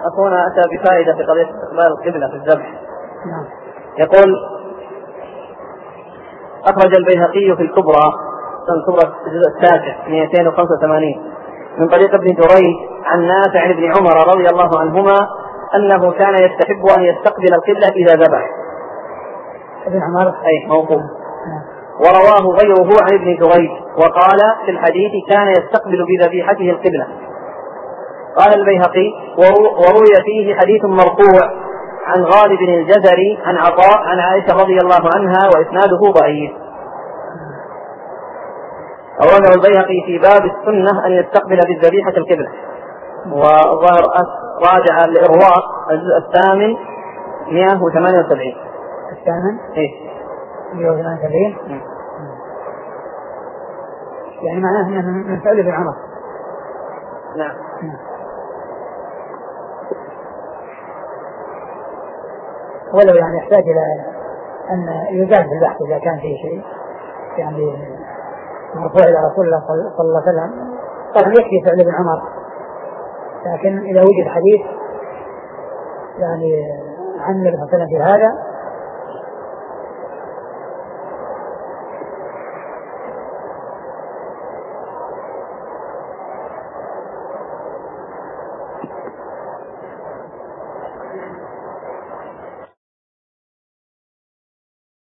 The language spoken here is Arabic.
أخونا أتى بفائدة في قضية استقبال القبلة في الذبح. يقول: أخرج البيهقي في الكبرى الجزء التاسع 285 من طريق ابن جريج عن نافع بن عمر رضي الله عنهما أنه كان يستحب أن يستقبل القبلة إذا ذبح. ابن عمر أي موقوف. ورواه غيره عن ابن جريج وقال في الحديث: كان يستقبل بذبيحته القبلة. قال البيهقي: وروي فيه حديث مرفوع عن غالب الجزري عن عطاء عن عائشة رضي الله عنها وإسناده ضعيف. أورده البيهقي في باب السنة أن يستقبل بالذبيحة القبلة، وظهر راجع الإرواء الجزء الثامن 178. الثامن 178 يعني معناه من فعل ابن عمر. نعم. ولو يعني يحتاج إلى أن يزال بالبحث إذا كان فيه شيء يعني مرفوع إلى رسول الله صلى الله عليه وسلم طبعا يكفي فعل ابن عمر، لكن إذا وجد حديث يعني عن النبي صلى الله عليه وسلم في هذا